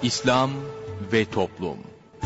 İslam ve Toplum.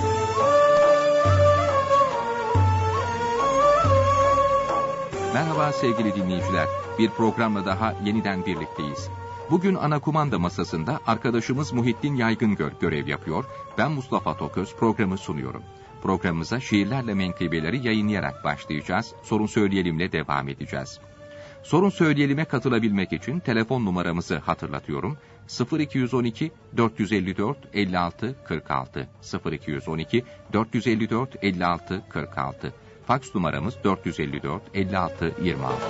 Merhaba sevgili dinleyiciler. Bir programla daha yeniden birlikteyiz. Bugün ana kumanda masasında arkadaşımız Muhittin Yaygıngör görev yapıyor. Ben Mustafa Toköz programı sunuyorum. Programımıza şiirlerle menkıbeleri yayınlayarak başlayacağız. Sorun Söyleyelim'le devam edeceğiz. Sorun Söyleyelim'e katılabilmek için telefon numaramızı hatırlatıyorum. 0212 454 56 46 0212 454 56 46. Faks numaramız 454 56 26.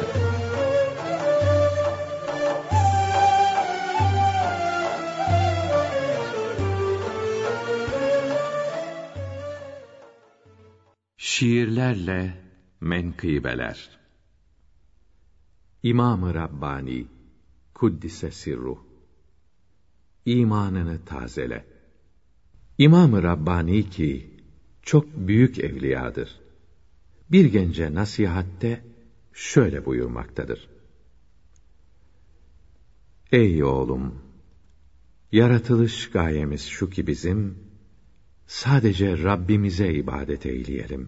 Şiirlerle menkıbeler. İmam-ı Rabbani Kuddise Sirruh, İmanını tazele. İmam-ı Rabbani ki çok büyük evliyadır, bir gence nasihatte şöyle buyurmaktadır: Ey oğlum! Yaratılış gayemiz şu ki bizim, sadece Rabbimize ibadet eyleyelim.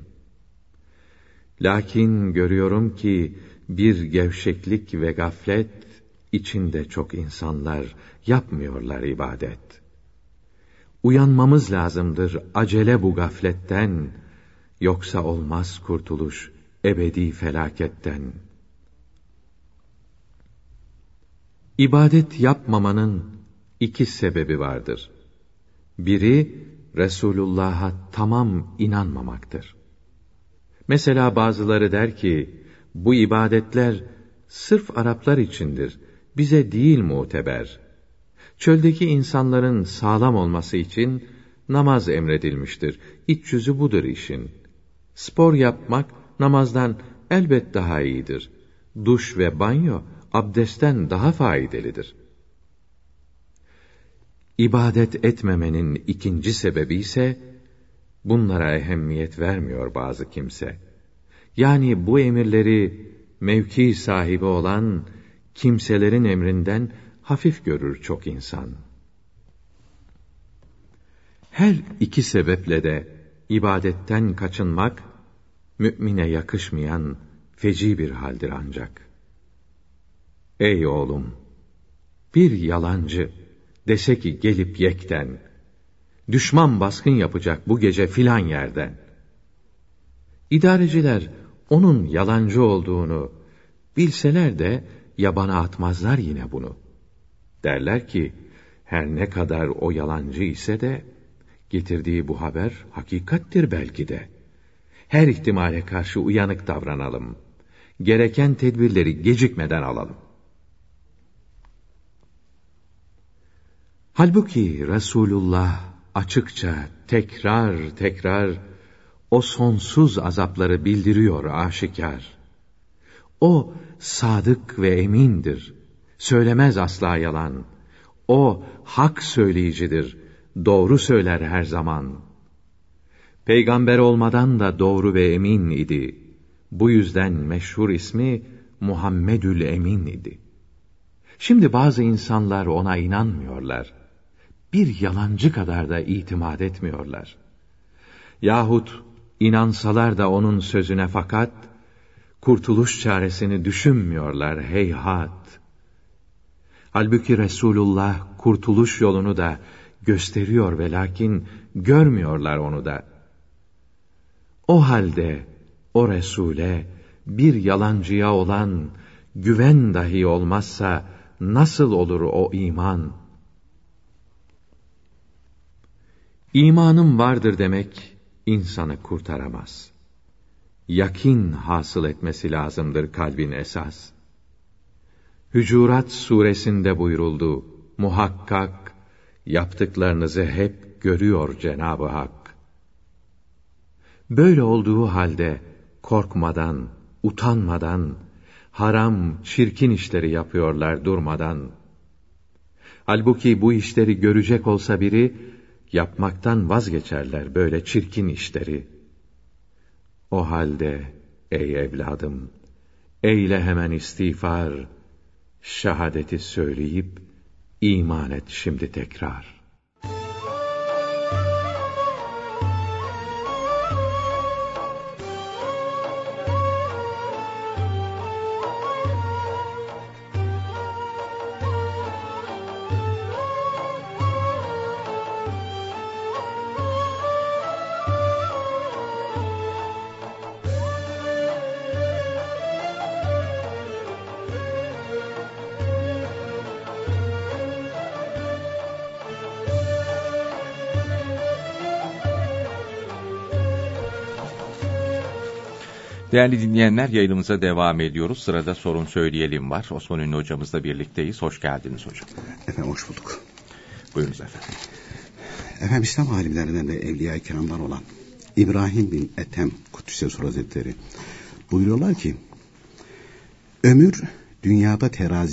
Lakin görüyorum ki bir gevşeklik ve gaflet içinde çok insanlar yapmıyorlar ibadet. Uyanmamız lazımdır acele bu gafletten, yoksa olmaz kurtuluş ebedi felaketten. İbadet yapmamanın iki sebebi vardır. Biri, Resulullah'a tamam inanmamaktır. Mesela bazıları der ki, bu ibadetler sırf Araplar içindir, bize değil muteber. Çöldeki insanların sağlam olması için namaz emredilmiştir. İç yüzü budur işin. Spor yapmak namazdan elbet daha iyidir. Duş ve banyo abdestten daha faydalıdır. İbadet etmemenin ikinci sebebi ise, bunlara ehemmiyet vermiyor bazı kimse. Yani bu emirleri mevki sahibi olan kimselerin emrinden hafif görür çok insan. Her iki sebeple de ibadetten kaçınmak, mümine yakışmayan feci bir haldir ancak. Ey oğlum! Bir yalancı dese ki gelip yekten, düşman baskın yapacak bu gece filan yerden. İdareciler onun yalancı olduğunu bilseler de yabana atmazlar yine bunu. Derler ki, her ne kadar o yalancı ise de, getirdiği bu haber hakikattir belki de. Her ihtimale karşı uyanık davranalım. Gereken tedbirleri gecikmeden alalım. Halbuki Resulullah açıkça tekrar o sonsuz azapları bildiriyor aşikar. O sadık ve emindir, söylemez asla yalan. O hak söyleyicidir, doğru söyler her zaman. Peygamber olmadan da doğru ve emin idi. Bu yüzden meşhur ismi Muhammedül Emin idi. Şimdi bazı insanlar ona inanmıyorlar. Bir yalancı kadar da itimat etmiyorlar. Yahut inansalar da onun sözüne fakat, kurtuluş çaresini düşünmüyorlar heyhat. Halbuki Resulullah kurtuluş yolunu da gösteriyor ve lakin görmüyorlar onu da. O halde o Resul'e bir yalancıya olan güven dahi olmazsa nasıl olur o iman? İmanım vardır demek insanı kurtaramaz. Yakin hasıl etmesi lazımdır kalbin esas. Hücurat suresinde buyuruldu, muhakkak yaptıklarınızı hep görüyor Cenab-ı Hak. Böyle olduğu halde korkmadan, utanmadan, haram, çirkin işleri yapıyorlar durmadan. Halbuki bu işleri görecek olsa biri, yapmaktan vazgeçerler böyle çirkin işleri. O halde ey evladım, eyle hemen istiğfar, şehadeti söyleyip iman et şimdi tekrar. Değerli dinleyenler, yayınımıza devam ediyoruz. Sırada sorun söyleyelim var. Osman Ünlü hocamızla birlikteyiz. Hoş geldiniz hocam. Efendim hoş bulduk. Buyurunuz efendim. Efendim İslam alimlerinden ve Evliya-i Kiram'dan olan İbrahim bin Ethem Kuddüs'e Hazretleri buyuruyorlar ki, öbür dünyada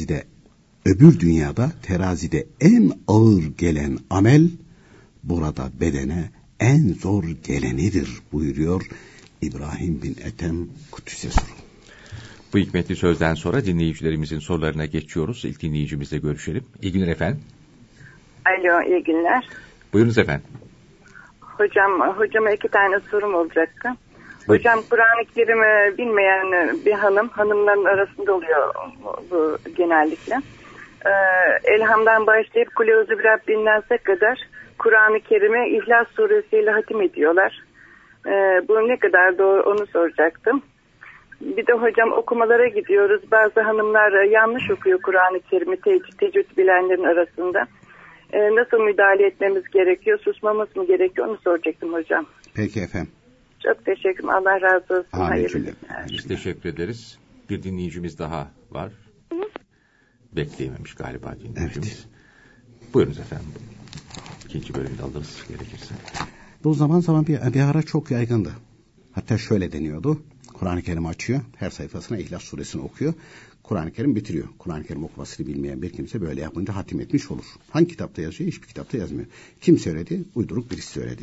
terazide en ağır gelen amel, burada bedene en zor gelenidir buyuruyor İbrahim bin Ethem Kuddüs'e. Bu hikmetli sözden sonra dinleyicilerimizin sorularına geçiyoruz. İlk dinleyicimizle görüşelim. İyi günler efendim. Alo, iyi günler. Buyurunuz efendim. Hocama 2 tane sorum olacaktı. Hocam, Kur'an-ı Kerim'i bilmeyen bir hanımların arasında oluyor bu genellikle. Elham'dan başlayıp Kule-i Rabbin'dense kadar Kur'an-ı Kerim'i İhlas suresiyle hatim ediyorlar. Bu ne kadar doğru, onu soracaktım. Bir de hocam, okumalara gidiyoruz. Bazı hanımlar yanlış okuyor Kur'an-ı Kerim'i tecvid bilenlerin arasında. Nasıl müdahale etmemiz gerekiyor? Susmamız mı gerekiyor? Onu soracaktım hocam. Peki efendim. Çok teşekkür ederim. Allah razı olsun. Hayırlı. Biz teşekkür ederiz. Bir dinleyicimiz daha var. Bekleyememiş galiba dinleyicimiz. Evet. Buyurunuz efendim. İkinci bölümde alırız gerekirse. Bu zaman bir ara çok yaygındı. Hatta şöyle deniyordu. Kur'an-ı Kerim açıyor. Her sayfasına İhlas suresini okuyor. Kur'an-ı Kerim bitiriyor. Kur'an-ı Kerim okumasını bilmeyen bir kimse böyle yapınca hatim etmiş olur. Hangi kitapta yazıyor? Hiçbir kitapta yazmıyor. Kim söyledi? Uyduruk birisi söyledi.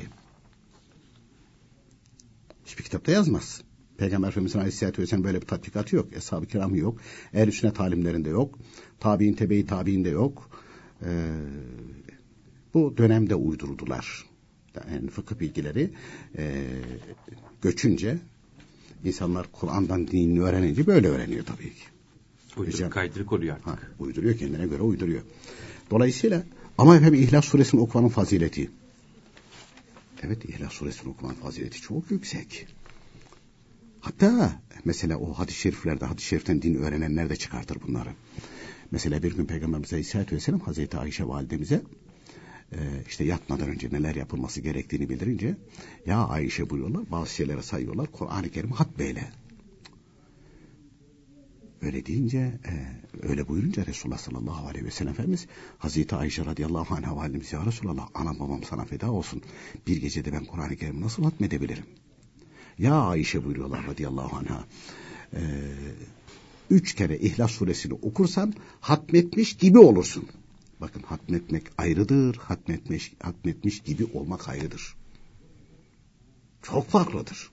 Hiçbir kitapta yazmaz. Peygamber Efendimiz'in Aleyhisselatü Vesselam böyle bir tatbikatı yok. Eshab-ı Kiram'ı yok. Ehl-i Sünnet talimlerinde yok. Tabi'in, tebe-i tabi'inde yok. Bu dönemde uydurdular. Yani fıkıh bilgileri göçünce insanlar Kur'an'dan dinini öğrenince böyle öğreniyor tabii ki. Uydurup kaydırık oluyor artık. Uyduruyor, kendine göre uyduruyor. Dolayısıyla ama efendim İhlas suresini okumanın fazileti. Evet, İhlas suresini okumanın fazileti çok yüksek. Hatta mesela o hadis-i şeriften din öğrenenler de çıkartır bunları. Mesela bir gün Peygamberimiz Aleyhisselatü Vesselam Hazreti Ayşe validemize işte yatmadan önce neler yapılması gerektiğini bildirince, ya Ayşe buyuruyorlar, bazı şeylere sayıyorlar, Kur'an-ı Kerim'i hatmeyle. Öyle deyince, öyle buyurunca Resulullah sallallahu aleyhi ve sellem Efendimiz Hazreti Ayşe radıyallahu anha validemiz, ya Resulallah, anam babam sana feda olsun, bir gecede ben Kur'an-ı Kerim'i nasıl hatmedebilirim? Ya Ayşe buyuruyorlar radıyallahu anha, 3 kere İhlas suresini okursan hatmetmiş gibi olursun. Bakın, hatmetmek ayrıdır, hatmetmiş gibi olmak ayrıdır. Çok farklıdır.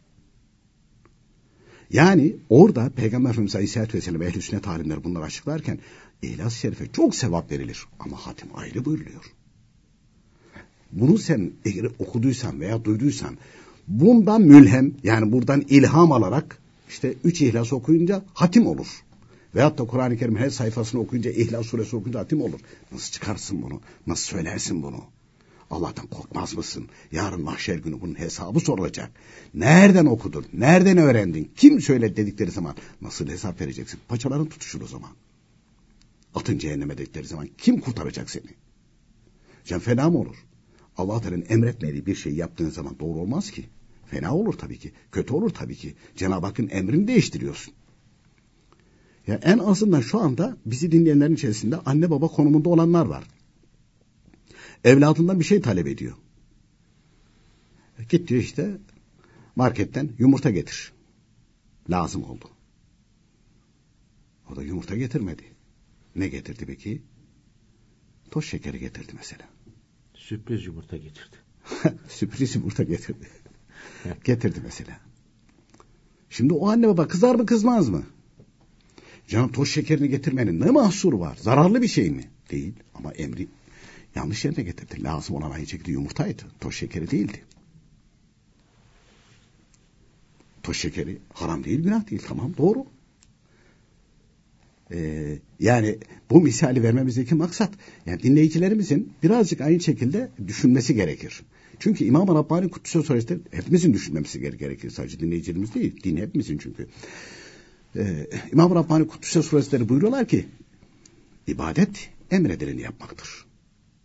Yani orada Peygamber Efendimiz Aleyhisselatü Vesselam Ehl-i Sünnet alimleri bunları açıklarken İhlas-ı Şerif'e çok sevap verilir. Ama hatim ayrı buyuruluyor. Bunu sen eğer okuduysan veya duyduysan, bundan mülhem, yani buradan ilham alarak işte 3 İhlas okuyunca hatim olur. Veyahut da Kur'an-ı Kerim her sayfasını okuyunca, İhlas suresi okuyunca hatim olur. Nasıl çıkarsın bunu? Nasıl söylersin bunu? Allah'tan korkmaz mısın? Yarın mahşer günü bunun hesabı sorulacak. Nereden okudun? Nereden öğrendin? Kim söyledi dedikleri zaman nasıl hesap vereceksin? Paçaların tutuşur o zaman. Atın cehenneme dedikleri zaman kim kurtaracak seni? Sen fena mı olur? Allah Teala'nın emretmediği bir şey yaptığın zaman doğru olmaz ki. Fena olur tabii ki. Kötü olur tabii ki. Cenab-ı Hakk'ın emrini değiştiriyorsun. Ya en azından şu anda bizi dinleyenlerin içerisinde anne baba konumunda olanlar var. Evladından bir şey talep ediyor. Git diyor işte marketten yumurta getir. Lazım oldu. O da yumurta getirmedi. Ne getirdi peki? Toz şekeri getirdi mesela. Sürpriz yumurta getirdi. Sürpriz yumurta getirdi. Getirdi mesela. Şimdi o anne baba kızar mı kızmaz mı? Canım, toz şekerini getirmenin ne mahsuru var? Zararlı bir şey mi? Değil, ama emri yanlış yerine getirdi. Lazım olan aynı şekilde yumurtaydı. Toz şekeri değildi. Toz şekeri haram değil, günah değil. Tamam, doğru. Yani bu misali vermemizdeki maksat, yani dinleyicilerimizin birazcık aynı şekilde düşünmesi gerekir. Çünkü İmam-ı Rabbani Kuddüs'e Hazretleri hepimizin düşünmemiz gerekir. Sadece dinleyicilerimiz değil, din hepimizin çünkü. İmam-ı Rabbani Kuddüs'e Hazretleri buyuruyorlar ki, ibadet emredileni yapmaktır.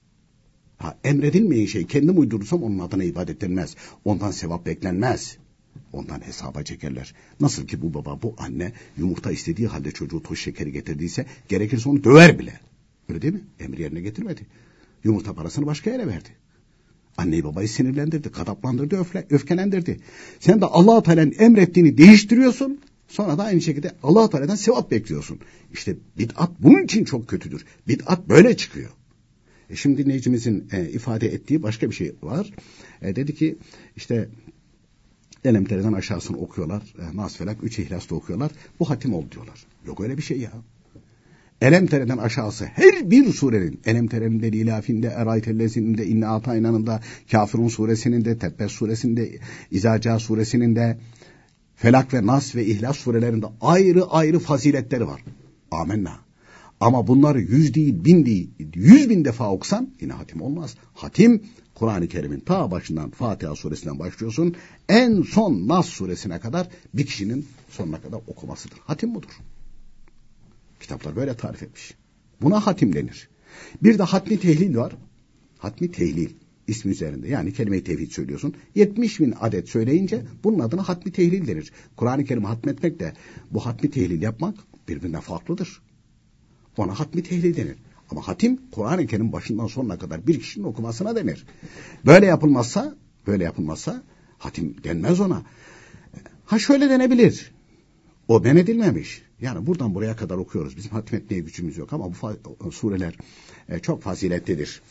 Emredilmeyen şey kendim uydurursam onun adına ibadet denmez. Ondan sevap beklenmez. Ondan hesaba çekerler. Nasıl ki bu baba, bu anne yumurta istediği halde çocuğu toz şekeri getirdiyse gerekirse onu döver bile. Öyle değil mi? Emri yerine getirmedi. Yumurta parasını başka yere verdi. Anneyi babayı sinirlendirdi, gadaplandırdı, öfkelendirdi. Sen de Allah-u Teala'nın emrettiğini değiştiriyorsun. Sonra da aynı şekilde Allah-u Teala'dan sevap bekliyorsun. İşte bid'at bunun için çok kötüdür. Bid'at böyle çıkıyor. Şimdi dinleyicimizin ifade ettiği başka bir şey var. Dedi ki işte Elemtere'den aşağısını okuyorlar. Nas Felak 3 İhlas'ta okuyorlar. Bu hatim oldu diyorlar. Yok öyle bir şey ya. Elemtere'den aşağısı her bir surenin, Elemtere'nin de, İlafinde, Eraytellezinin de, İnne Atayna'nın da, Kafirun suresinin de, Tebbes suresinin de, İzaca suresinin de, Felak ve Nas ve İhlas surelerinde ayrı ayrı faziletleri var. Amenna. Ama bunları 100 değil, 1000 değil, 100.000 defa okusan yine hatim olmaz. Hatim, Kur'an-ı Kerim'in ta başından Fatiha suresinden başlıyorsun, en son Nas suresine kadar bir kişinin sonuna kadar okumasıdır. Hatim budur. Kitaplar böyle tarif etmiş. Buna hatim denir. Bir de hatmi tehlil var. Hatmi tehlil ismi üzerinde. Yani kelime-i tevhid söylüyorsun. 70.000 adet söyleyince bunun adına hatmi tehlil denir. Kur'an-ı Kerim'i hatmetmek de bu hatmi tehlil yapmak birbirinden farklıdır. Ona hatmi tehlil denir. Ama hatim Kur'an-ı Kerim başından sonuna kadar bir kişinin okumasına denir. Böyle yapılmazsa hatim denmez ona. Ha şöyle denebilir. O men edilmemiş. Yani buradan buraya kadar okuyoruz. Bizim hatim etmeye gücümüz yok ama bu sureler çok faziletlidir.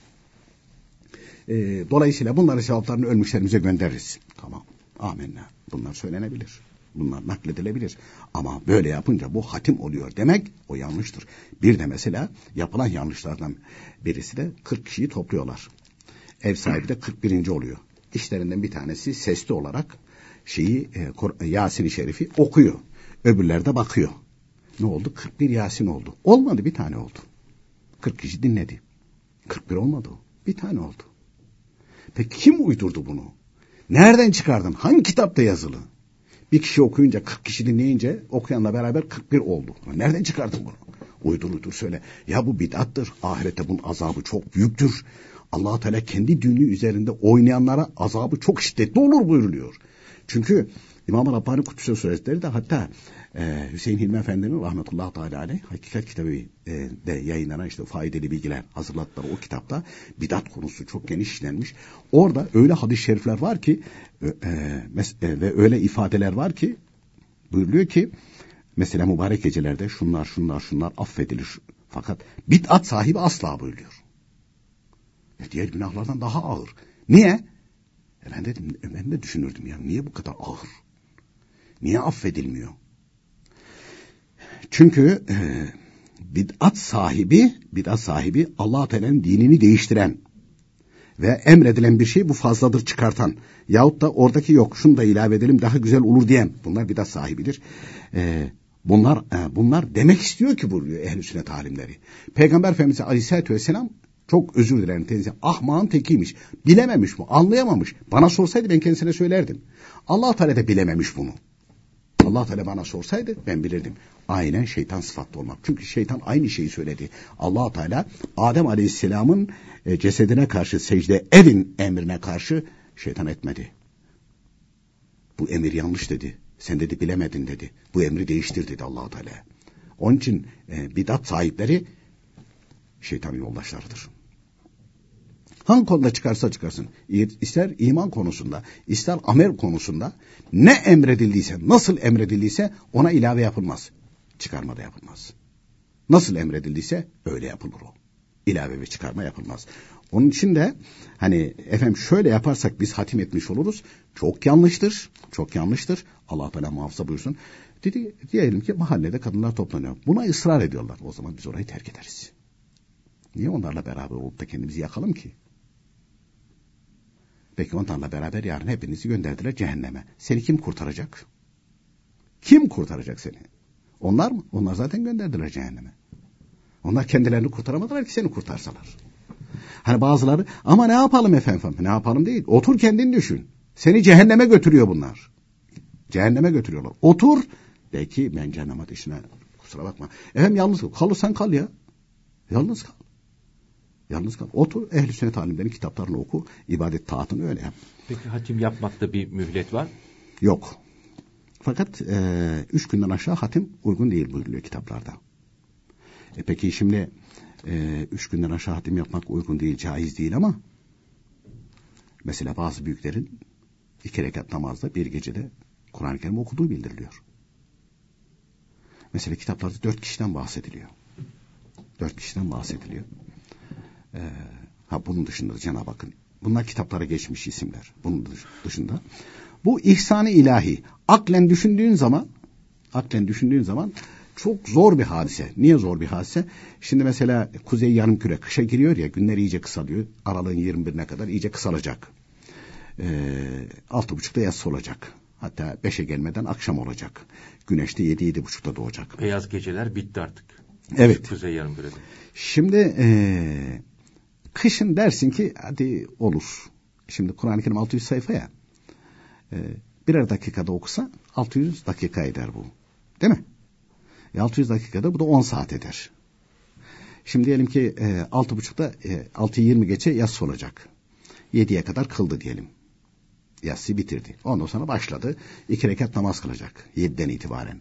Dolayısıyla bunların sevaplarını ölmüşlerimize göndeririz. Tamam. Amenna. Bunlar söylenebilir. Bunlar nakledilebilir. Ama böyle yapınca bu hatim oluyor demek o yanlıştır. Bir de mesela yapılan yanlışlardan birisi de 40 kişiyi topluyorlar. Ev sahibi de 41. oluyor. İşlerinden bir tanesi sesli olarak Yasin-i Şerif'i okuyor. Öbürler de bakıyor. Ne oldu? 41 Yasin oldu. Olmadı, bir tane oldu. 40 kişi dinledi. 41 olmadı o. Bir tane oldu. Peki kim uydurdu bunu? Nereden çıkardın? Hangi kitapta yazılı? Bir kişi okuyunca 40 kişi dinleyince okuyanla beraber 41 oldu. Nereden çıkardın bunu? Uydur söyle. Ya bu bid'attır. Ahirette bunun azabı çok büyüktür. Allah-u Teala kendi dini üzerinde oynayanlara azabı çok şiddetli olur buyuruluyor. Çünkü İmam-ı Rabbani Kudüs'e Hazretleri de hatta Hüseyin Hilmi Efendi'nin rahmetullahi teala aleyh Hakikat kitabı de yayınlanan işte faydalı bilgiler hazırlattılar o kitapta bidat konusu çok geniş işlenmiş. Orada öyle hadis-i şerifler var ki ve öyle ifadeler var ki buyuruluyor ki mesela mübarek gecelerde şunlar affedilir. Fakat bid'at sahibi asla buyuruyor. Diğer günahlardan daha ağır. Niye? Ben de düşünürdüm ya niye bu kadar ağır? Niye affedilmiyor? Çünkü bid'at sahibi Allah-u Teala'nın dinini değiştiren ve emredilen bir şey bu fazladır çıkartan yahut da oradaki yok şunu da ilave edelim daha güzel olur diyen bunlar bid'at sahibidir. Bunlar demek istiyor ki buyuruyor ehl-i sünnet alimleri. Peygamber Efendimiz Aleyhisselatü Vesselam çok özür dilerim teyze. Ahmağın tekiymiş. Bilememiş mi? Anlayamamış. Bana sorsaydı ben kendisine söylerdim. Allah-u Teala da bilememiş bunu. Allah-u Teala bana sorsaydı ben bilirdim. Aynen şeytan sıfatlı olmak. Çünkü şeytan aynı şeyi söyledi. Allah-u Teala Adem Aleyhisselam'ın cesedine karşı secde edin emrine karşı şeytan etmedi. Bu emir yanlış dedi. Sen dedi bilemedin dedi. Bu emri değiştir dedi Allah-u Teala. Onun için bidat sahipleri şeytanın yoldaşlarıdır. Hangi konuda çıkarsa çıkarsın, ister iman konusunda, ister amel konusunda ne emredildiyse, nasıl emredildiyse ona ilave yapılmaz. Çıkarma da yapılmaz. Nasıl emredildiyse öyle yapılır o. İlave ve çıkarma yapılmaz. Onun için de efendim şöyle yaparsak biz hatim etmiş oluruz. Çok yanlıştır. Çok yanlıştır. Allah Teala muhafaza buyursun. Diyelim ki mahallede kadınlar toplanıyor. Buna ısrar ediyorlar. O zaman biz orayı terk ederiz. Niye onlarla beraber olup da kendimizi yakalım ki? Peki onlarla beraber yarın hepinizi gönderdiler cehenneme. Seni kim kurtaracak? Kim kurtaracak seni? Onlar mı? Onlar zaten gönderdiler cehenneme. Onlar kendilerini kurtaramadılar ki seni kurtarsalar. Bazıları ama ne yapalım efendim? Ne yapalım değil. Otur kendin düşün. Seni cehenneme götürüyor bunlar. Cehenneme götürüyorlar. Otur. De ki ben cehennem ateşine kusura bakma. Yalnız kal. Kalırsan kal ya. Yalnız kal. Yalnız kal. Otur. Ehl-i sünnet alimlerin kitaplarını oku. İbadet taatını öyle yap. Peki hatim yapmakta bir mühlet var? Yok. Fakat 3 günden aşağı hatim uygun değil buyuruluyor kitaplarda. Peki şimdi 3 günden aşağı hatim yapmak uygun değil, caiz değil ama mesela bazı büyüklerin 2 rekat namazda bir gecede Kur'an-ı Kerim okuduğu bildiriliyor. Mesela kitaplarda 4 kişiden bahsediliyor. 4 kişiden bahsediliyor. Bunun dışında Cenab-ı Hakk'ın, bunlar kitaplara geçmiş isimler. Bunun dışında bu ihsan-ı ilahi. Aklen düşündüğün zaman çok zor bir hadise. Niye zor bir hadise? Şimdi mesela kuzey yarımküre kışa giriyor ya, günler iyice kısalıyor. Aralığın 21'ine kadar iyice kısalacak. 6.30'da yatsı olacak. Hatta 5'e gelmeden akşam olacak. Güneş de 7-7.30'da doğacak. Beyaz geceler bitti artık. Evet. Kuzey yarımkürede. Şimdi kışın dersin ki hadi olur. Şimdi Kur'an-ı Kerim 600 sayfa ya. Birer dakikada okusa 600 dakika eder bu. Değil mi? 600 dakikada bu da 10 saat eder. Şimdi diyelim ki 6.30'da 6:20 geçe yatsı olacak. 7'ye kadar kıldı diyelim. Yatsıyı bitirdi. Ondan sonra başladı. 2 rekat namaz kılacak. 7'den itibaren.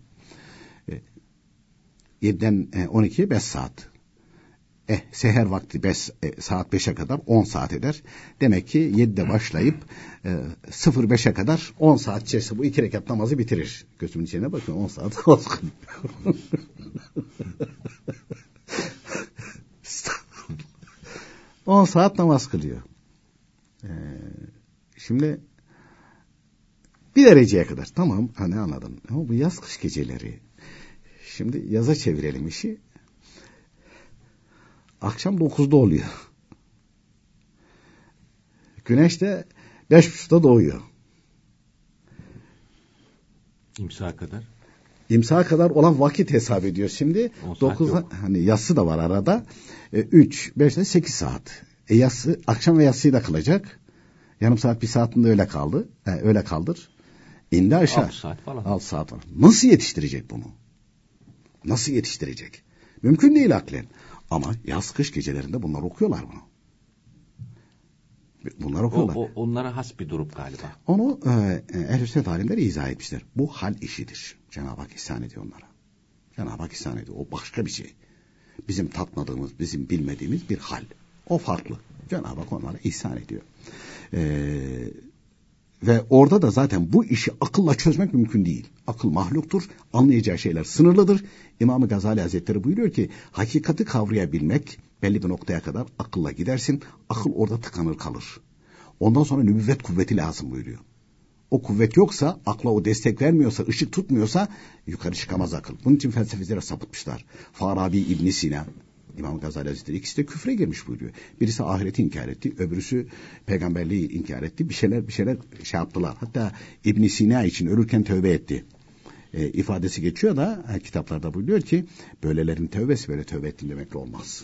7'den 12'ye 5 saat. Seher vakti saat 5'e kadar 10 saat eder. Demek ki 7'de başlayıp 05'e kadar 10 saat içerisinde bu 2 rekat namazı bitirir. Gözümün içine bakın, 10 saat namaz kılıyor. 10 saat namaz kılıyor. Şimdi bir dereceye kadar tamam, hani anladım. Ama bu yaz kış geceleri. Şimdi yaza çevirelim işi. Akşam 9'da oluyor. Güneş de 5.30'da doğuyor. İmsaha kadar olan vakit hesap ediyor şimdi. 9'da hani yatsı da var arada. 3, 5'te 8 saat. Yatsı, akşam ve yatsıyı da kılacak. Yarım saat, bir saatinde öyle kaldı. Öyle kaldır. İndi aşağı. 6 saat falan. 6 saat falan. Nasıl yetiştirecek bunu? Nasıl yetiştirecek? Mümkün değil aklen. Ama yaz kış gecelerinde bunlar okuyorlar bunu. Bunlar okuyorlar. Onlara has bir durum galiba. Onu ehl-i sünnet alimleri izah etmişler. Bu hal işidir. Cenab-ı Hak ihsan ediyor onlara. Cenab-ı Hak ihsan ediyor. O başka bir şey. Bizim tatmadığımız, bizim bilmediğimiz bir hal. O farklı. Cenab-ı Hak onlara ihsan ediyor. Ve orada da zaten bu işi akılla çözmek mümkün değil. Akıl mahluktur. Anlayacağı şeyler sınırlıdır. İmam-ı Gazali Hazretleri buyuruyor ki hakikati kavrayabilmek belli bir noktaya kadar akılla gidersin. Akıl orada tıkanır kalır. Ondan sonra nübüvvet kuvveti lazım buyuruyor. O kuvvet yoksa, akla o destek vermiyorsa, ışık tutmuyorsa yukarı çıkamaz akıl. Bunun için felsefecilere sapıtmışlar. Farabi, İbn Sina, İmam Gazali Hazretleri ikisi de küfre girmiş buyuruyor. Birisi ahireti inkar etti, öbürüsü peygamberliği inkar etti. Bir şeyler şey yaptılar. Hatta İbn Sina için ölürken tövbe etti. İfadesi geçiyor da kitaplarda buyuruyor ki böylelerin tövbesi böyle tövbe ettim demekle olmaz.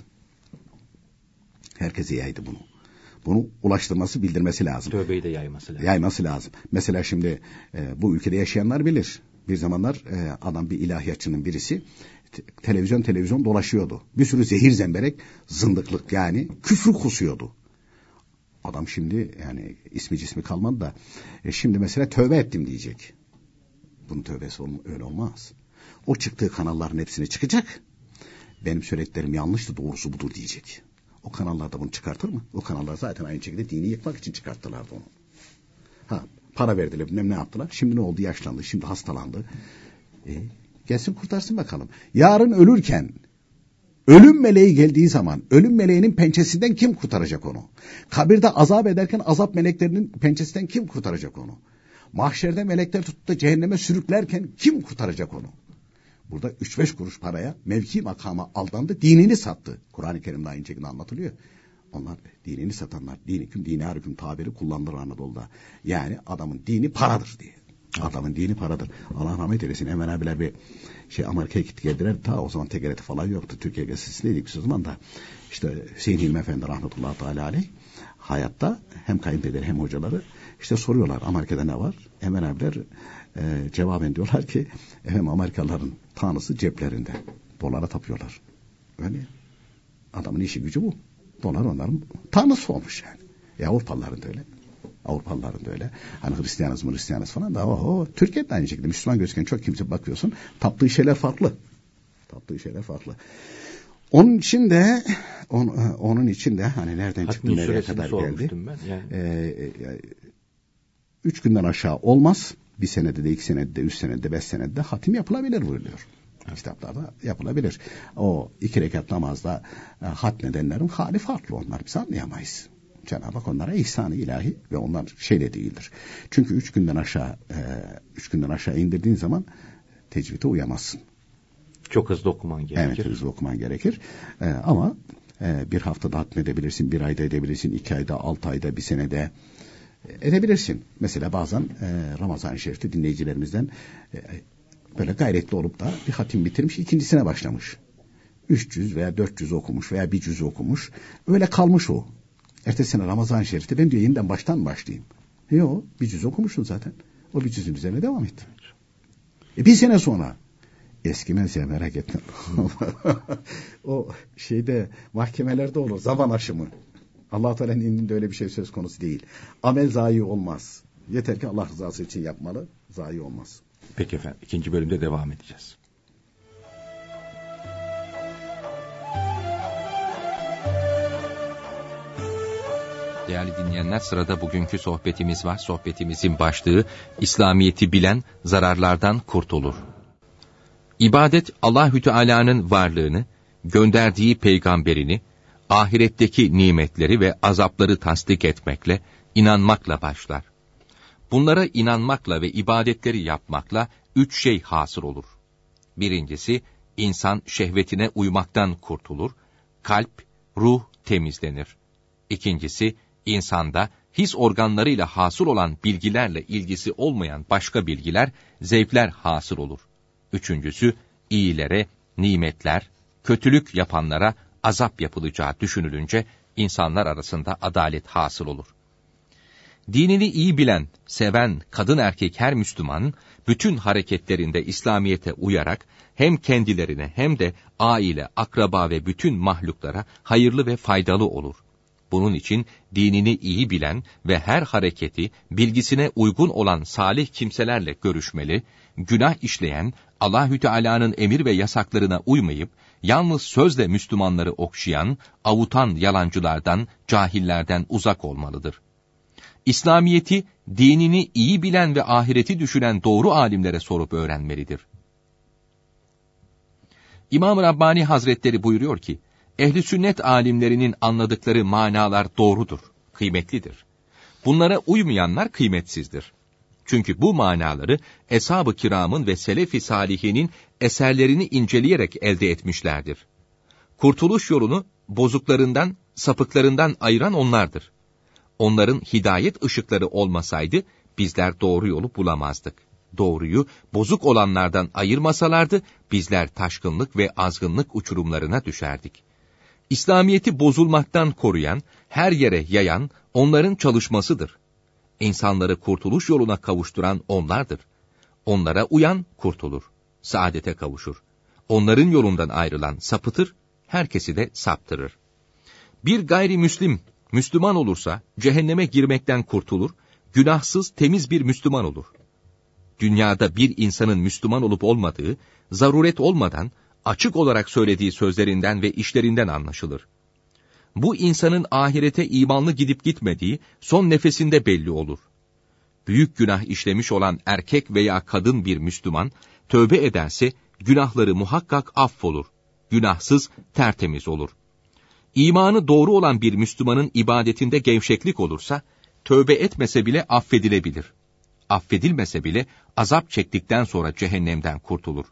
Herkese yaydı bunu. Bunu ulaştırması, bildirmesi lazım. Tövbeyi de yayması lazım. Yayması lazım. Mesela şimdi bu ülkede yaşayanlar bilir. Bir zamanlar adam, bir ilahiyatçının birisi televizyon dolaşıyordu. Bir sürü zehir zemberek, zındıklık yani küfrü kusuyordu. Adam şimdi yani ismi cismi kalmadı da şimdi mesela tövbe ettim diyecek. Bunun tövbesi öyle olmaz. O çıktığı kanalların hepsine çıkacak. Benim söylediklerim yanlıştı, doğrusu budur diyecek. O kanallarda bunu çıkartır mı? O kanallar zaten aynı şekilde dini yıkmak için çıkarttılardı onu. Para verdiler, ne yaptılar? Şimdi ne oldu? Yaşlandı, şimdi hastalandı. Gelsin kurtarsın bakalım. Yarın ölürken ölüm meleği geldiği zaman ölüm meleğinin pençesinden kim kurtaracak onu? Kabirde azap ederken azap meleklerinin pençesinden kim kurtaracak onu? Mahşerde melekler tutup da cehenneme sürüklerken kim kurtaracak onu? Burada 3-5 kuruş paraya, mevki makama aldandı, dinini sattı. Kur'an-ı Kerim'de aynı şekilde anlatılıyor. Onlar dinini satanlar, dinarüküm tabiri kullanılır Anadolu'da. Yani adamın dini paradır diye. Adamın dini paradır. Allah rahmet eylesin. Hemen abiler bir Amerika'ya geldiler. Ta o zaman TGRT falan yoktu. Türkiye Gazetesi'ndeydik o zaman da. İşte Hüseyin Hilmi Efendi rahmetullahi teala aleyh hayatta hem kayınpederi hem hocaları işte soruyorlar Amerika'da ne var? Hemen abiler cevaben diyorlar ki Amerikalıların tanrısı ceplerinde. Dolara tapıyorlar. Öyle. Adamın işi gücü bu. Dolar onların tanrısı olmuş yani. Avrupalıların da öyle. Avrupalıların da öyle. Hani Hristiyanız falan da o Türkiye'de aynı şekilde Müslüman gözüken çok kimse bakıyorsun. Taptığı şeyler farklı. Onun için de hani nereden çıktı nereye kadar geldi. Yani. 3 günden aşağı olmaz. 1 senede de 2 senede de 3 senede de 5 senede de hatim yapılabilir buyuruyor. Kitaplarda yapılabilir. O 2 rekat namazda hatmedenlerin hali farklı, onlar biz anlayamayız. Cenab-ı Hak onlara ihsan-ı ilahi ve onlar şeyle değildir. Çünkü 3 günden aşağı indirdiğin zaman tecvide uyamazsın. Çok hızlı okuman gerekir. Evet, hızlı okuman gerekir. Ama bir haftada hatmedebilirsin, 1 ayda edebilirsin, 2 ayda, 6 ayda, 1 senede edebilirsin. Mesela bazen Ramazan-ı Şerif'te dinleyicilerimizden böyle gayretli olup da bir hatim bitirmiş, ikincisine başlamış. 300 veya 400 okumuş veya 1 cüz okumuş. Öyle kalmış o. Ertesi sene Ramazan-ı Şerif'te ben diyor yeniden baştan mı başlayayım? Yok, 1 cüz okumuşsun zaten. O 1 cüzün üzerine devam et. 1 sene sonra eskimez ya, merak etme. O mahkemelerde olur zaman aşımı. Allah Teala'nın indinde öyle bir şey söz konusu değil. Amel zayi olmaz. Yeter ki Allah rızası için yapmalı, zayi olmaz. Peki efendim, 2. bölümde devam edeceğiz. Değerli dinleyenler, sırada bugünkü sohbetimiz var. Sohbetimizin başlığı İslamiyet'i bilen zararlardan kurtulur. İbadet, Allahü Teala'nın varlığını, gönderdiği peygamberini, ahiretteki nimetleri ve azapları tasdik etmekle, inanmakla başlar. Bunlara inanmakla ve ibadetleri yapmakla 3 şey hasıl olur. Birincisi, insan şehvetine uymaktan kurtulur, kalp, ruh temizlenir. İkincisi, insanda his organlarıyla hasıl olan bilgilerle ilgisi olmayan başka bilgiler, zevkler hasıl olur. Üçüncüsü, iyilere nimetler, kötülük yapanlara azap yapılacağı düşünülünce insanlar arasında adalet hasıl olur. Dinini iyi bilen, seven kadın erkek her Müslüman, bütün hareketlerinde İslamiyet'e uyarak hem kendilerine hem de aile, akraba ve bütün mahluklara hayırlı ve faydalı olur. Bunun için dinini iyi bilen ve her hareketi bilgisine uygun olan salih kimselerle görüşmeli, günah işleyen, Allahü Teala'nın emir ve yasaklarına uymayıp, yalnız sözle Müslümanları okşayan, avutan yalancılardan, cahillerden uzak olmalıdır. İslamiyet'i, dinini iyi bilen ve ahireti düşünen doğru alimlere sorup öğrenmelidir. İmam-ı Rabbani Hazretleri buyuruyor ki, Ehl-i sünnet alimlerinin anladıkları manalar doğrudur, kıymetlidir. Bunlara uymayanlar kıymetsizdir. Çünkü bu manaları Eshab-ı Kiram'ın ve Selef-i Salihinin eserlerini inceleyerek elde etmişlerdir. Kurtuluş yolunu bozuklarından, sapıklarından ayıran onlardır. Onların hidayet ışıkları olmasaydı bizler doğru yolu bulamazdık. Doğruyu bozuk olanlardan ayırmasalardı bizler taşkınlık ve azgınlık uçurumlarına düşerdik. İslamiyet'i bozulmaktan koruyan, her yere yayan onların çalışmasıdır. İnsanları kurtuluş yoluna kavuşturan onlardır. Onlara uyan kurtulur, saadete kavuşur. Onların yolundan ayrılan sapıtır, herkesi de saptırır. Bir gayrimüslim, Müslüman olursa cehenneme girmekten kurtulur, günahsız temiz bir Müslüman olur. Dünyada bir insanın Müslüman olup olmadığı, zaruret olmadan, açık olarak söylediği sözlerinden ve işlerinden anlaşılır. Bu insanın ahirete imanlı gidip gitmediği son nefesinde belli olur. Büyük günah işlemiş olan erkek veya kadın bir Müslüman, tövbe ederse günahları muhakkak affolur. Günahsız, tertemiz olur. İmanı doğru olan bir Müslümanın ibadetinde gevşeklik olursa, tövbe etmese bile affedilebilir. Affedilmese bile azap çektikten sonra cehennemden kurtulur.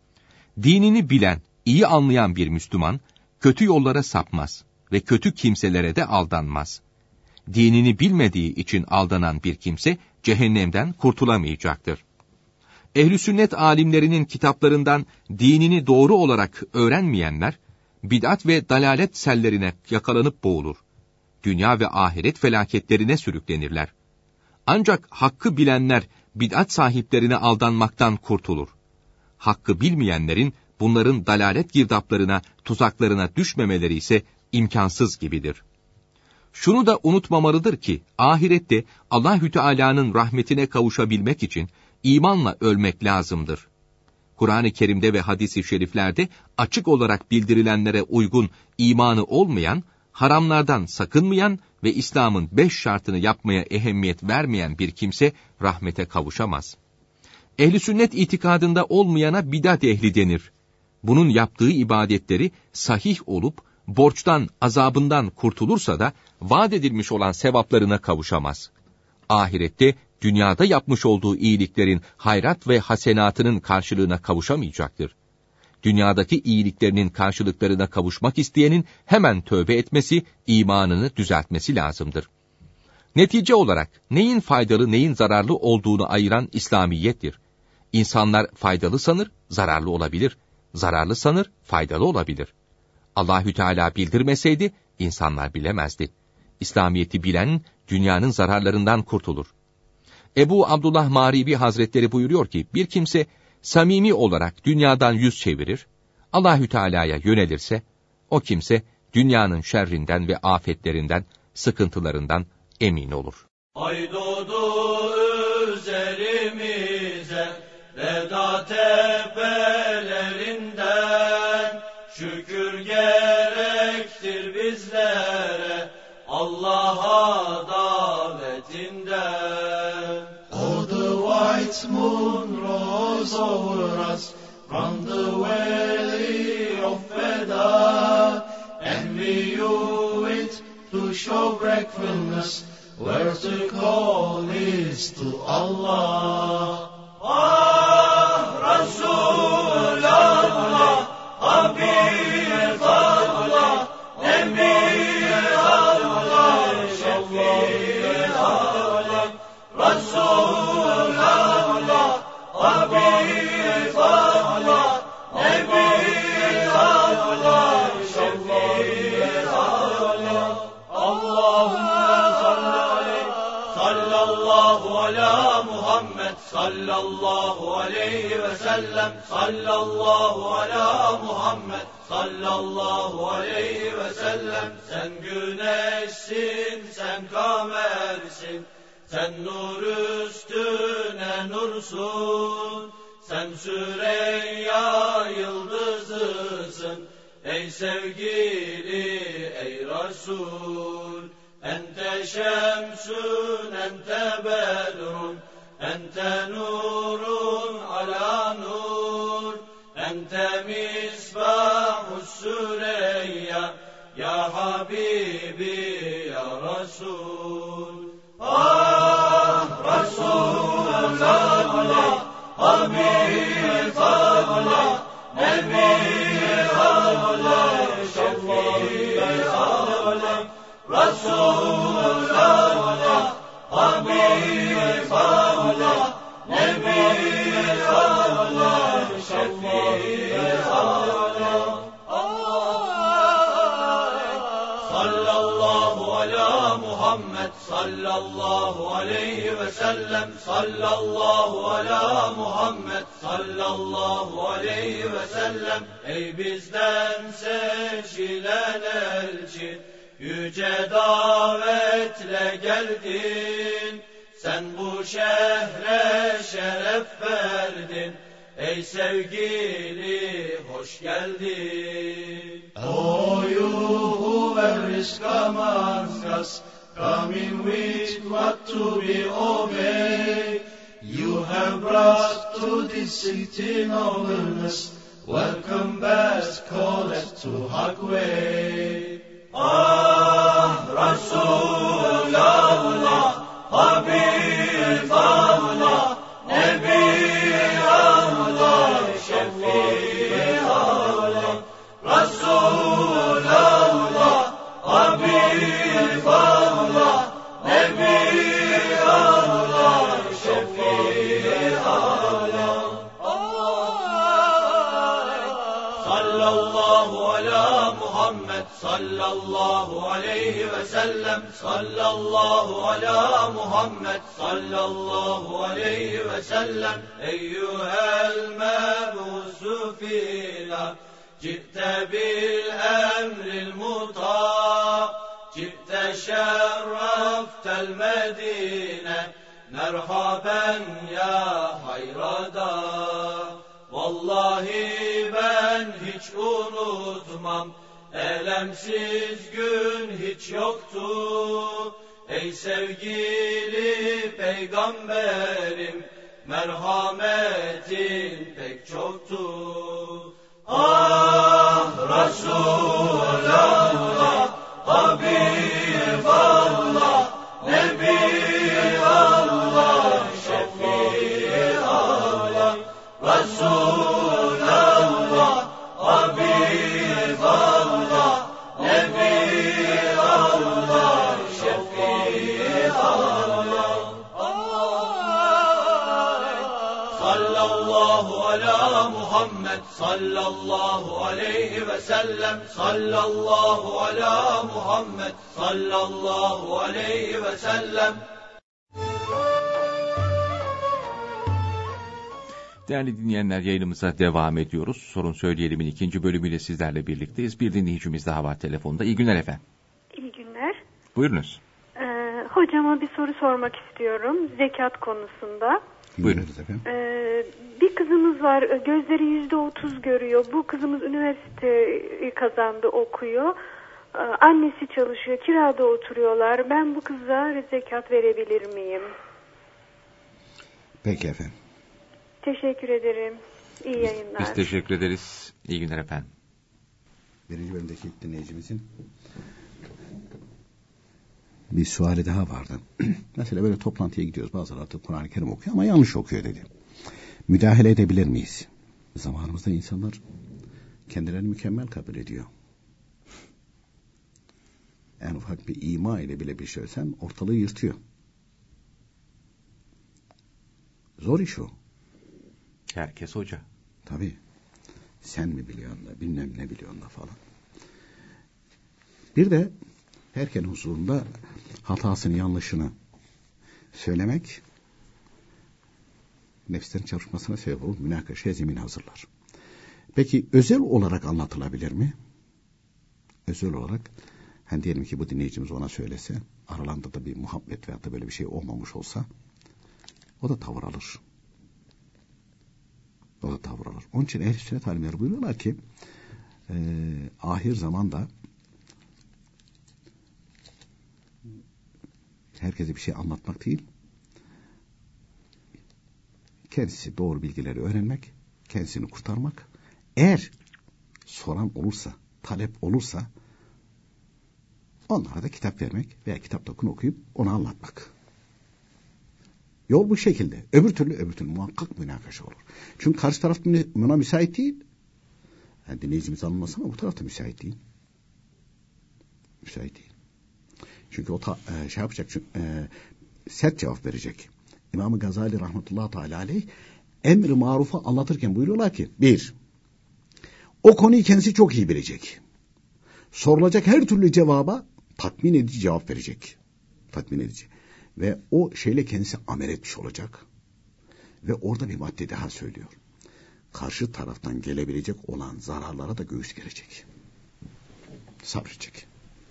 Dinini bilen, iyi anlayan bir Müslüman, kötü yollara sapmaz ve kötü kimselere de aldanmaz. Dinini bilmediği için aldanan bir kimse, cehennemden kurtulamayacaktır. Ehl-i sünnet alimlerinin kitaplarından dinini doğru olarak öğrenmeyenler, bid'at ve dalalet sellerine yakalanıp boğulur. Dünya ve ahiret felaketlerine sürüklenirler. Ancak hakkı bilenler, bid'at sahiplerine aldanmaktan kurtulur. Hakkı bilmeyenlerin, bunların dalalet girdaplarına, tuzaklarına düşmemeleri ise imkansız gibidir. Şunu da unutmamalıdır ki ahirette Allahü Teala'nın rahmetine kavuşabilmek için imanla ölmek lazımdır. Kur'an-ı Kerim'de ve hadis-i şeriflerde açık olarak bildirilenlere uygun imanı olmayan, haramlardan sakınmayan ve İslam'ın 5 şartını yapmaya ehemmiyet vermeyen bir kimse rahmete kavuşamaz. Ehl-i sünnet itikadında olmayana bidat ehli denir. Bunun yaptığı ibadetleri sahih olup, borçtan, azabından kurtulursa da vaat edilmiş olan sevaplarına kavuşamaz. Ahirette, dünyada yapmış olduğu iyiliklerin hayrat ve hasenatının karşılığına kavuşamayacaktır. Dünyadaki iyiliklerinin karşılıklarına kavuşmak isteyenin hemen tövbe etmesi, imanını düzeltmesi lazımdır. Netice olarak neyin faydalı neyin zararlı olduğunu ayıran İslamiyettir. İnsanlar faydalı sanır, zararlı olabilir. Zararlı sanır, faydalı olabilir. Allahü Teala bildirmeseydi, insanlar bilemezdi. İslamiyeti bilen, dünyanın zararlarından kurtulur. Ebu Abdullah Maribi Hazretleri buyuruyor ki, bir kimse samimi olarak dünyadan yüz çevirir, Allahü Teala'ya yönelirse, o kimse dünyanın şerrinden ve afetlerinden, sıkıntılarından emin olur. Ay doğdu üzerimize, veda tepelerinden, şükür gerektir bizlere, Allah'a davetinden. Oh, the white moon rose over us from the valley of Veda, and we knew it to show gratefulness, where to call is to Allah. Ah, Resulallah, Habiballah, Nebiallah, Şefiallah, Resulallah, Habiballah, Nebiallah, Şefiallah. Allahümme sallallahu ala Muhammed sallallahu aleyhi ve sellem, sallallahu ala Muhammed sallallahu aleyhi ve sellem. Sen güneşsin, sen kamersin, sen nur üstüne nursun, sen Süreyya yıldızısın, ey sevgili, ey Resul. Ente şemsün, ente bedrun, ente nurun ala nur, ente misbahus Süreyya, ya Habibi, ya Resul. Ah, Resulallah, Habiballah, Nebiallah, Şefiallah, Resulallah, Habiballah, Nebiallah, Şefiallah. Sallallahu ala Muhammed sallallahu aleyhi ve sellem, sallallahu ala Muhammed sallallahu aleyhi ve sellem. Ey bizden seçilen elçi, yüce davetle geldin, sen bu şehre şeref verdin, ey sevgili hoş geldin. Oh, you who were risk among us, coming with what to be obeyed, you have brought to this city nobleness, welcome best, call us to Hak way. Ah, Resulallah, Habiballah, Nebiallah, Şefiallah, Resulallah, Habiballah, Nebiallah, Şefiallah. Sallallahu ala Muhammed sallallahu aleyhi ve sellem, sallallahu ala Muhammed sallallahu aleyhi ve sellem. Eyyuhel mebusu fina, citte bil emril muta, citte شرفت المدينة مرحبا يا hayradar. Vallahi ben hiç unutmam, elemsiz gün hiç yoktu. Ey sevgili peygamberim, merhametin pek çoktu. Ah Resulallah, Habiballah, Nebi Allah, Şefi Allah. Resulallah, Habiballah, Nebi Allah, Şefi Allah. Sallallahu ala Muhammed, sallallahu aleyhi ve sellem, sallallahu ala Muhammed, sallallahu aleyhi ve sellem. Değerli dinleyenler, yayınımıza devam ediyoruz. Sorun Söyleyelim'in 2. bölümüyle sizlerle birlikteyiz. Bir dinleyicimiz daha var telefonda. İyi günler efendim. İyi günler. Buyurunuz. Hocama bir soru sormak istiyorum zekat konusunda. Buyurunuz efendim. Bir kızımız var, gözleri %30 görüyor. Bu kızımız üniversite kazandı, okuyor. Annesi çalışıyor, kirada oturuyorlar. Ben bu kıza zekat verebilir miyim? Peki efendim. Teşekkür ederim. İyi yayınlar. Biz teşekkür ederiz. İyi günler efendim. Birinci bölümdeki ilk dinleyicimizin bir suali daha vardı. Mesela böyle toplantıya gidiyoruz. Bazıları artık Kur'an-ı Kerim okuyor ama yanlış okuyor dedi. Müdahale edebilir miyiz? Zamanımızda insanlar kendilerini mükemmel kabul ediyor. En ufak bir ima ile bile bir şey söylesen ortalığı yırtıyor. Zor iş o. Herkes hoca. Tabii. Sen mi biliyorsun da bilmem ne biliyorsun da falan. Bir de herkesin huzurunda hatasını, yanlışını söylemek nefslerin çalışmasına sebep olur. Münakaşaya zemin hazırlar. Peki özel olarak anlatılabilir mi? Özel olarak hani diyelim ki bu dinleyicimiz ona söylese, aralarında da bir muhabbet veyahut da böyle bir şey olmamış olsa o da tavır alır. O da tavır alır. Onun için ehl-i sünnet alimleri buyuruyorlar ki ahir zamanda herkese bir şey anlatmak değil, kendisi doğru bilgileri öğrenmek, kendisini kurtarmak, eğer soran olursa, talep olursa onlara da kitap vermek veya kitapta okuyup onu anlatmak. Yol bu şekilde. Öbür türlü muhakkak münakaşa olur. Çünkü karşı taraf buna müsait değil. Yani dinleyicimiz anlamasın ama bu tarafta müsait değil. Müsait değil. Çünkü o şey yapacak, sert cevap verecek. İmam-ı Gazali rahmetullahi teala aleyh emr-i marufu anlatırken buyuruyorlar ki, bir, o konuyu kendisi çok iyi bilecek. Sorulacak her türlü cevaba tatmin edici cevap verecek. Tatmin edici. Ve o şeyle kendisi amel etmiş olacak. Ve orada bir madde daha söylüyor. Karşı taraftan gelebilecek olan zararlara da göğüs gerecek. Sabredecek.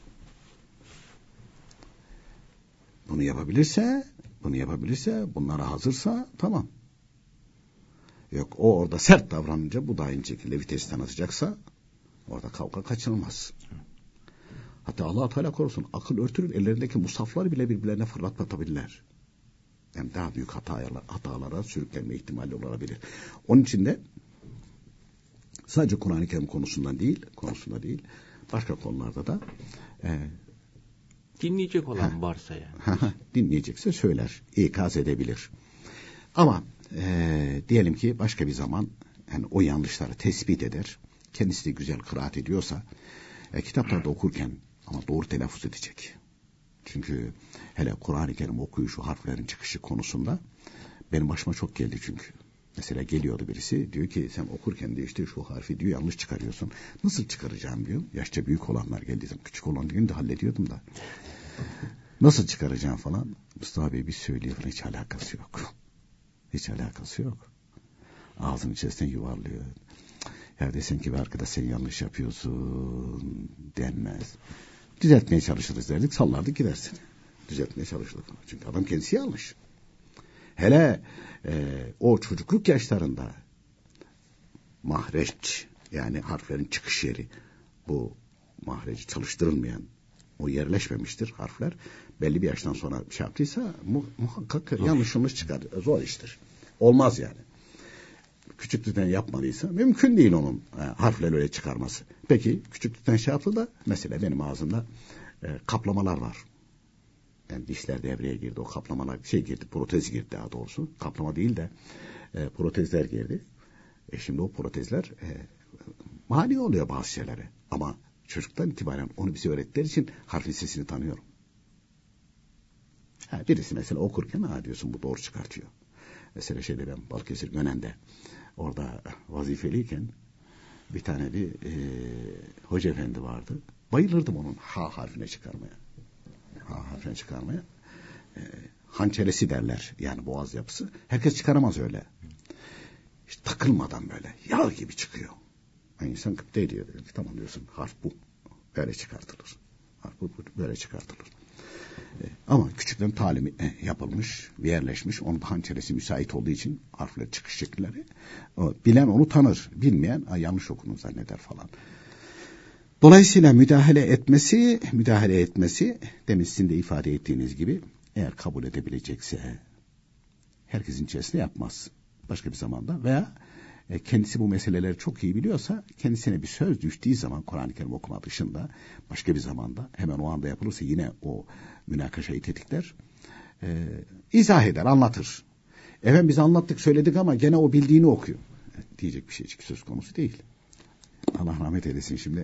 Bunu yapabilirse, bunlara hazırsa tamam. Yok o orada sert davranınca bu da aynı şekilde vitesten atacaksa orada kavga kaçınılmaz. Hatta Allah Teala korusun, akıl örtülür, ellerindeki musafları bile birbirlerine fırlatabilirler. Yani daha büyük hatalara sürüklenme ihtimali olabilir. Onun için de sadece Kur'an-ı Kerim konusunda değil, başka konularda da dinleyecek olan varsa yani. Dinleyecekse söyler, ikaz edebilir. Ama diyelim ki başka bir zaman yani o yanlışları tespit eder, kendisi de güzel kıraat ediyorsa kitaplarda okurken ama doğru telaffuz edecek. Çünkü hele Kur'an-ı Kerim okuyuşu, harflerin çıkışı konusunda benim başıma çok geldi çünkü. Mesela geliyordu birisi, diyor ki sen okurken diyor işte şu harfi diyor yanlış çıkarıyorsun. Nasıl çıkaracağım diyor. Yaşça büyük olanlar geldi. Küçük olan gün de hallediyordum da. Nasıl çıkaracağım falan. Mustafa Bey bir söylüyor falan, hiç alakası yok. Hiç alakası yok. Ağzının içerisinden yuvarlıyor. Ya desen ki bir arkadaş sen yanlış yapıyorsun denmez. Düzeltmeye çalışırız derdik, sallardık gidersin. Düzeltmeye çalışırdık. Çünkü adam kendisi yanlış. Hele o çocukluk yaşlarında mahreç, yani harflerin çıkış yeri, bu mahreci çalıştırılmayan, o yerleşmemiştir harfler. Belli bir yaştan sonra bir şey yaptıysa muhakkak yanlış çıkar. Zor iştir. Olmaz yani. Küçüklükten yapmadıysa mümkün değil onun harfleri öyle çıkarması. Peki küçüklükten şey yaptı da mesela benim ağzımda kaplamalar var. Yani dişler devreye girdi. O kaplamalar girdi. Protez girdi daha doğrusu. Kaplama değil de protezler girdi. Şimdi o protezler mani oluyor bazı şeylere. Ama çocuktan itibaren onu bize öğrettikleri için harfin sesini tanıyorum. Birisi mesela okurken diyorsun bu doğru çıkartıyor. Mesela ben Balıkesir Gönen'de orada vazifeliyken bir tane bir hoca efendi vardı. Bayılırdım onun ha harfine çıkarmaya. Ha harfine çıkarmaya. Hançeresi derler. Yani boğaz yapısı. Herkes çıkaramaz öyle. İşte takılmadan böyle yağ gibi çıkıyor. Yani insan kıpta ediyor. Tamam diyorsun, harf bu. Böyle çıkartılır. Harf bu böyle çıkartılır. Ama küçükten talimi yapılmış, yerleşmiş. Onun hançeresi müsait olduğu için harfler çıkış şekilleri. Bilen onu tanır. Bilmeyen yanlış okunur zanneder falan. Dolayısıyla müdahale etmesi demin sizin de ifade ettiğiniz gibi eğer kabul edebilecekse herkesin içerisinde yapmaz. Başka bir zamanda veya kendisi bu meseleleri çok iyi biliyorsa kendisine bir söz düştüğü zaman Kur'an-ı Kerim okuma dışında başka bir zamanda hemen o anda yapılırsa yine o münakaşayı tetikler. İzah eder, anlatır. Biz anlattık söyledik ama gene o bildiğini okuyor. Diyecek bir şey söz konusu değil. Allah rahmet eylesin şimdi.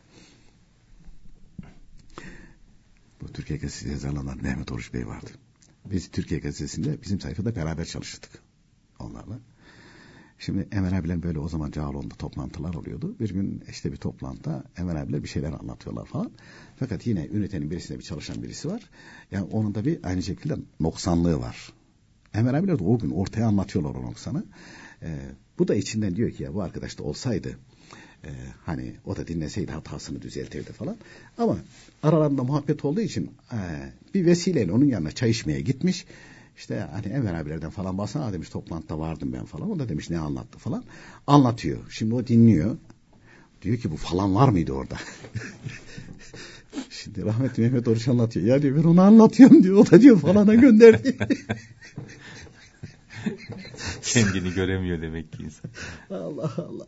Bu Türkiye Gazetesi yazarlarından Mehmet Oruç Bey vardı. Biz Türkiye Gazetesi'nde bizim sayfada beraber çalıştık onlarla. Şimdi Enver abiler böyle o zaman Cağaloğlu'nda toplantılar oluyordu. Bir gün işte bir toplantıda Enver abiler bir şeyler anlatıyorlar falan. Fakat yine ünitenin birisinde bir çalışan birisi var. Yani onun da bir aynı şekilde noksanlığı var. Enver abiler de o gün ortaya anlatıyorlar o noksanı. Bu da içinden diyor ki ya bu arkadaş da olsaydı hani o da dinleseydi hatasını düzeltirdi falan. Ama aralarında muhabbet olduğu için bir vesileyle onun yanına çay içmeye gitmiş. İşte hani Enver abilerden falan bahsediyor. Demiş toplantıda vardım ben falan. O da demiş ne anlattı falan. Anlatıyor. Şimdi o dinliyor. Diyor ki bu falan var mıydı orada? Şimdi rahmetli Mehmet Oruç anlatıyor. Ya diyor ben onu anlatıyorum diyor. O da diyor falana gönderdi. Kendini göremiyor demek ki insan. Allah Allah.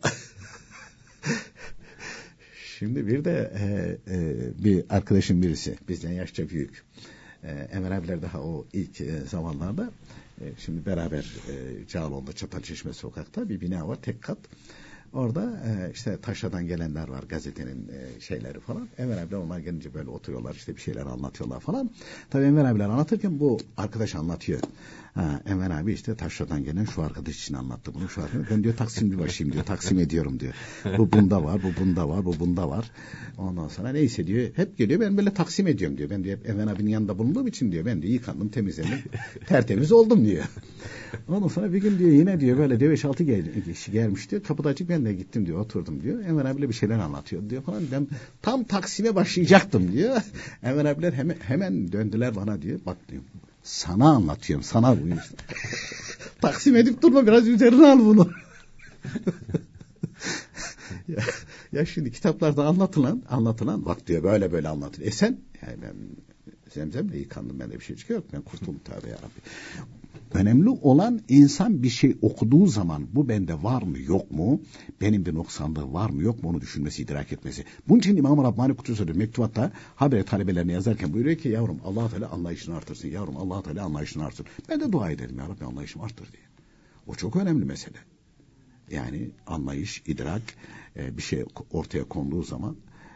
Şimdi bir de bir arkadaşım birisi bizden yaşça büyük. Enver abiler daha o ilk zamanlarda şimdi beraber Cağaloğlu'nda Çatalçeşme sokakta bir bina var tek kat. Orada işte taşradan gelenler var gazetenin şeyleri falan. Enver abiler onlar gelince böyle oturuyorlar işte bir şeyler anlatıyorlar falan. Tabii Enver abiler anlatırken bu arkadaş anlatıyor. Enver abi işte taşradan gelen şu arkadaş için anlattı bunu şu arkadaş. Ben diyor Taksimci başıyım diyor. Taksim ediyorum diyor. Bu bunda var, bu bunda var, bu bunda var. Ondan sonra neyse diyor. Hep geliyor ben böyle taksim ediyorum diyor. Ben diyor Enver abinin yanında bulunduğum için diyor. Ben diyor yıkandım, temizlendim, tertemiz oldum diyor. Ondan sonra bir gün diyor yine diyor böyle diyor 5-6 kişi gelmiş diyor. Kapıda açık ben de gittim diyor oturdum diyor. Enver abiyle bir şeyler anlatıyor diyor falan. Ben tam Taksim'e başlayacaktım diyor. Enver abiler hemen döndüler bana diyor. Bak diyor. Sana anlatıyorum. Sana bu işte. Taksim edip durma biraz üzerine al bunu. ya şimdi kitaplarda anlatılan bak diyor böyle anlatılıyor. Sen yani ben zemzemle yıkandım bende bir şey çıkıyor. Ben kurtuldum tabi yarabbi. Önemli olan insan bir şey okuduğu zaman bu bende var mı yok mu? Benim bir noksanlığı var mı yok mu onu düşünmesi, idrak etmesi. Bunun için İmam-ı Rabbani Kudüs'ü mektubatta habere talebelerine yazarken buyuruyor ki yavrum Allah-u Teala anlayışını artırsın. Yavrum Allah-u Teala anlayışını artırsın. Ben de dua ederim ya Rabbi anlayışımı arttır diye. O çok önemli mesele. Yani anlayış, idrak bir şey ortaya konduğu zaman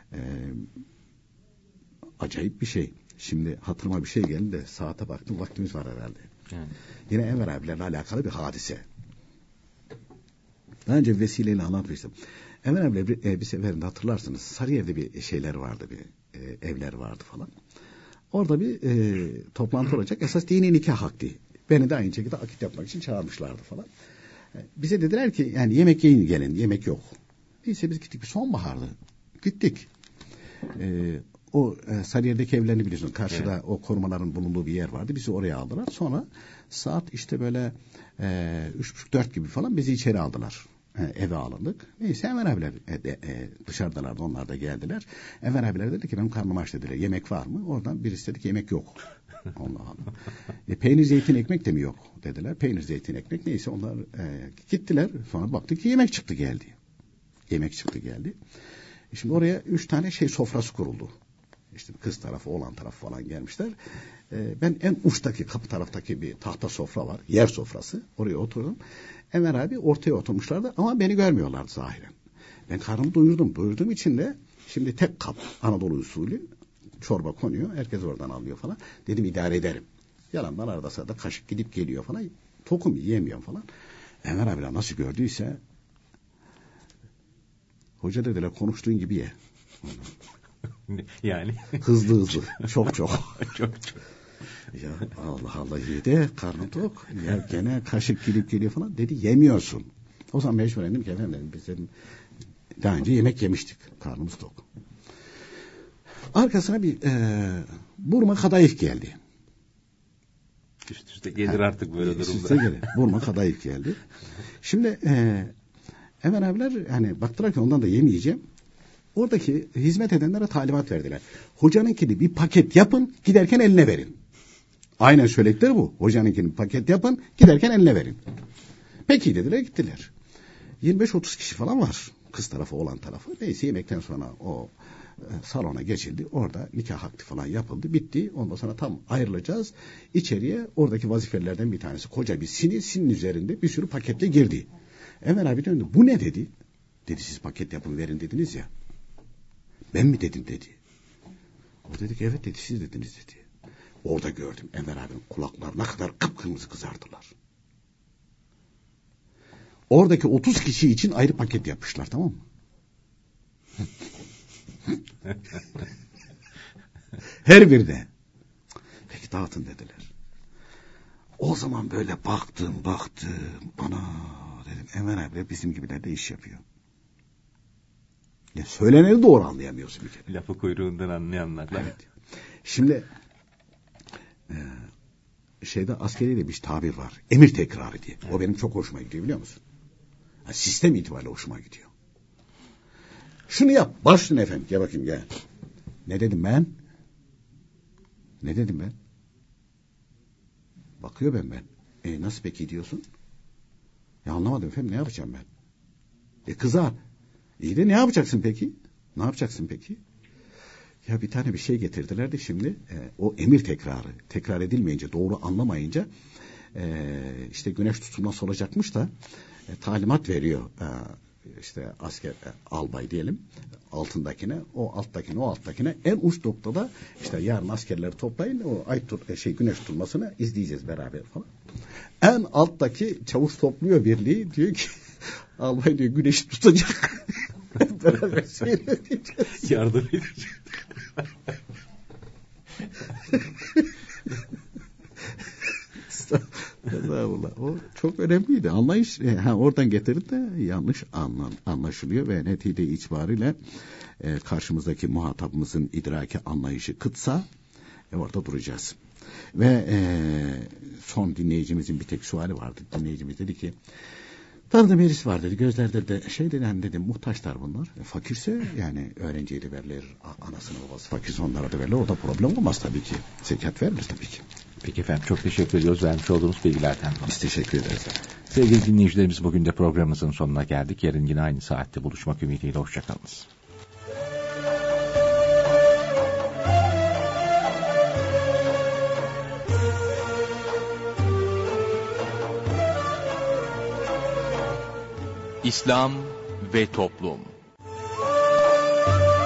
acayip bir şey. Şimdi hatırıma bir şey geldi de saate baktım vaktimiz var herhalde. Yani. Yine Enver abilerle alakalı bir hadise. Daha önce vesileyle anlatmıştım. Enver abiler bir seferinde hatırlarsınız Sarıyer'de bir şeyler vardı, bir evler vardı falan. Orada bir toplantı olacak. Esas dini nikah akdi. Beni de aynı şekilde akit yapmak için çağırmışlardı falan. Bize dediler ki yani yemek yiyin gelin, yemek yok. Neyse biz gittik, bir sonbahardı. Gittik. o Sarıyer'deki evlerini biliyorsun. Karşıda o korumaların bulunduğu bir yer vardı. Bizi oraya aldılar. Sonra saat işte böyle 3.30-4 gibi falan bizi içeri aldılar. Eve alındık. Neyse Enver abiler dışarıdalardı. Onlar da geldiler. Enver abiler dedi ki benim karnım aç dediler. Yemek var mı? Oradan birisi dedi ki yemek yok. Allah Allah. Peynir zeytin ekmek de mi yok dediler. Peynir zeytin ekmek neyse onlar gittiler. Sonra baktık ki yemek çıktı geldi. Yemek çıktı geldi. Şimdi oraya 3 tane sofrası kuruldu. İşte kız tarafı, oğlan tarafı falan gelmişler. Ben en uçtaki kapı taraftaki bir tahta sofra var. Yer sofrası. Oraya oturdum. Enver abi ortaya oturmuşlardı ama beni görmüyorlardı zahiren. Ben karnımı doyurdum. Doyurduğum için de şimdi tek kap Anadolu usulü çorba konuyor. Herkes oradan alıyor falan. Dedim idare ederim. Yalandan arada sırada kaşık gidip geliyor falan. Tokum yiyemiyorum falan. Enver abiler nasıl gördüyse hoca dediler konuştuğun gibi ye. Yani hızlı çok çok. Ya Allah Allah yedi karnım tok. Ya gene kaşık gidip geliyor falan. Dedi yemiyorsun. O zaman mecburen dedim ki efendim dedim, biz dedim daha önce yemek yemiştik. Karnımız tok. Arkasına bir burma kadayıf geldi. Üst üste gelir artık böyle durumda. Üst üste gelir. Burma kadayıf geldi. Şimdi Enver abiler hani baktılar ki ondan da yemeyeceğim. Oradaki hizmet edenlere talimat verdiler. Hocanınkini bir paket yapın, giderken eline verin. Aynen söyledikleri bu. Hocanınkini bir paket yapın, giderken eline verin. Peki dediler, gittiler. 25-30 kişi falan var. Kız tarafı, oğlan tarafı. Neyse yemekten sonra o salona geçildi. Orada nikah akdi falan yapıldı. Bitti. Ondan sonra tam ayrılacağız. İçeriye oradaki vazifelilerden bir tanesi koca bir sinin üzerinde bir sürü paketle girdi. Enver abi döndü. Bu ne dedi? Dedi siz paket yapın verin dediniz ya. Ben mi dedim dedi. O dedi ki evet dedi siz dediniz dedi. Orada gördüm Enver abinin kulakları ne kadar kıpkırmızı kızardılar. Oradaki 30 kişi için ayrı paket yapmışlar, tamam mı? Her birine. Peki dağıtın dediler. O zaman böyle baktım. Ana dedim Enver abi bizim gibiler de iş yapıyor. Ya söyleneni doğru anlayamıyorsun bir kere. Lafı kuyruğundan anlayanlar. Evet. Şimdi askeriyle bir tabir var. Emir tekrarı diye. Evet. O benim çok hoşuma gidiyor biliyor musun? Yani sistem itibariyle hoşuma gidiyor. Şunu yap. Başlayın efendim. Gel bakayım gel. Ne dedim ben? Bakıyor ben. Nasıl peki diyorsun? Ya anlamadım efendim. Ne yapacağım ben? Kızar. İyi de ne yapacaksın peki? Ya bir tane bir şey getirdiler de şimdi o emir tekrarı. Tekrar edilmeyince, doğru anlamayınca işte güneş tutulması olacakmış da talimat veriyor. İşte asker albay diyelim altındakine, o alttakine en uç noktada işte yarın askerleri toplayın o güneş tutulmasını izleyeceğiz beraber falan. En alttaki çavuş topluyor birliği diyor ki albay diyor güneşi tutacak. Beraber seyredeceğiz. Yardım edeceğiz. O çok önemliydi. Anlayış oradan getirip de yanlış anlaşılıyor ve netice itibariyle karşımızdaki muhatabımızın idraki anlayışı kıtsa orada duracağız. Ve son dinleyicimizin bir tek suali vardı. Dinleyicimiz dedi ki tanıdığım birisi var dedi. Gözlerde de dedim muhtaçlar bunlar. Fakirse yani öğrenciye de verilir. Anasını babası fakirse onlara da verilir. Orada problem olmaz tabii ki. Zekat verilir tabii ki. Peki efendim çok teşekkür ediyoruz vermiş olduğunuz bilgilerden. Biz teşekkür ederiz. Sevgili dinleyicilerimiz bugün de programımızın sonuna geldik. Yarın yine aynı saatte buluşmak ümidiyle hoşçakalınız. İslam ve Toplum.